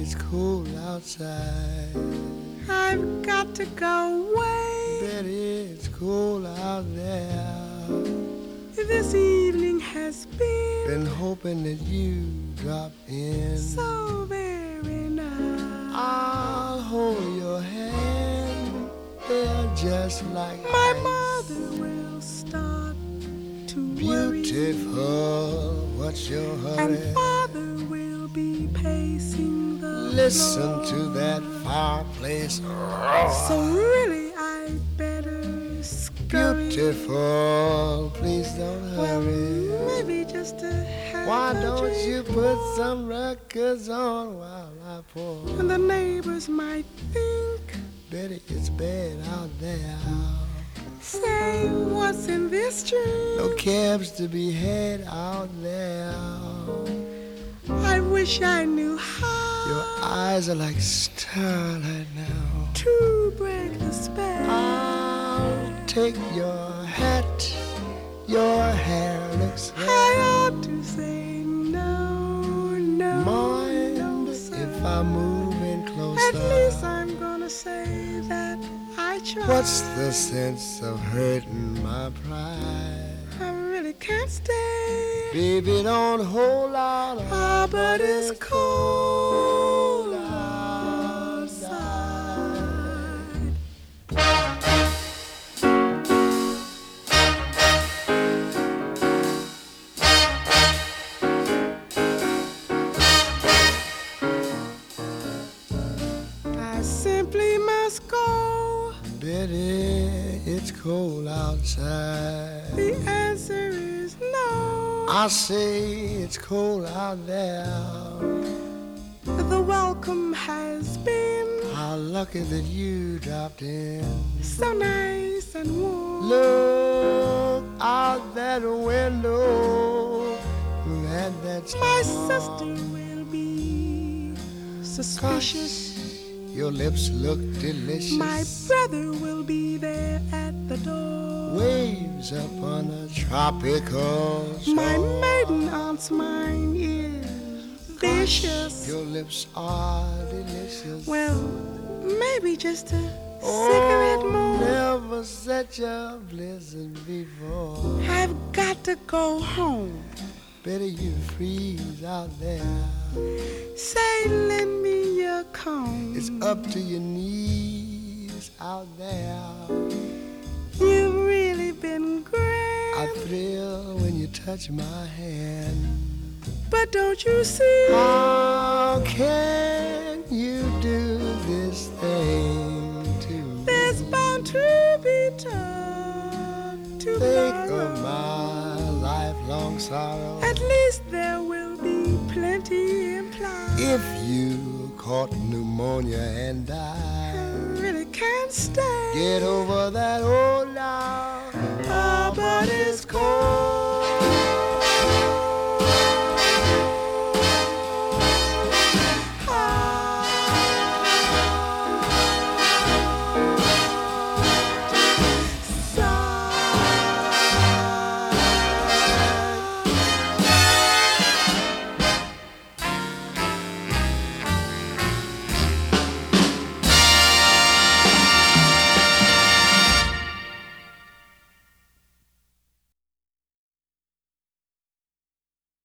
it's cold outside. I've got to go away. Betty, it's cold out there. This evening has been hoping that you drop in. so very nice. I'll hold your hand. They're just like My ice. mother will start to worry, Beautiful, what's your hurry? and father will be pacing the Listen floor. to that fireplace. So really I'd better scurry. Beautiful, please don't Well, hurry. maybe just a half Why a don't drink. you put some records on while I pour? And the neighbors might think, Betty, it's bad out there. say, what's in this drink? No cabs to be had out there. I wish I knew how Your eyes are like starlight now. to break the spell. I'll take your hat. Your hair looks I right. ought to say no, no, Mind no, sir. if I move in closer? At least I'm gonna say that I tried. What's the sense of hurting my pride? I really can't stay. Baby, don't hold out. Ah, but it's cold outside. I simply must go. Betty, it's cold outside. The answer is no. I say it's cold out there. The welcome has been How lucky that you dropped in. so nice and warm. Look out that window. That's My sister will be suspicious. Your lips look delicious. My brother will be there at the door. Waves up on a tropical shore. My maiden aunt's mind is vicious. Your lips are delicious. Well, maybe just a cigarette more. Never such a blizzard before. I've got to go home. Better you freeze out there. Say, lend me your comb. It's up to your knees out there. You've really been great. I thrill when you touch my hand. But don't you see? How can you do this thing to me? There's bound to be talk Think tomorrow. of my lifelong sorrow. At least there will be plenty implied. If you caught pneumonia and I died, really can't stay. get over that old now. Ah, but it's cold